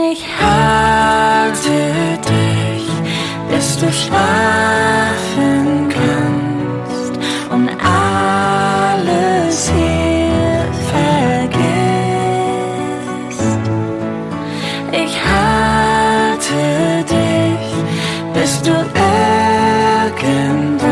Ich halte dich, bis du schlafen kannst und alles hier vergisst. Ich halte dich, bis du irgendwann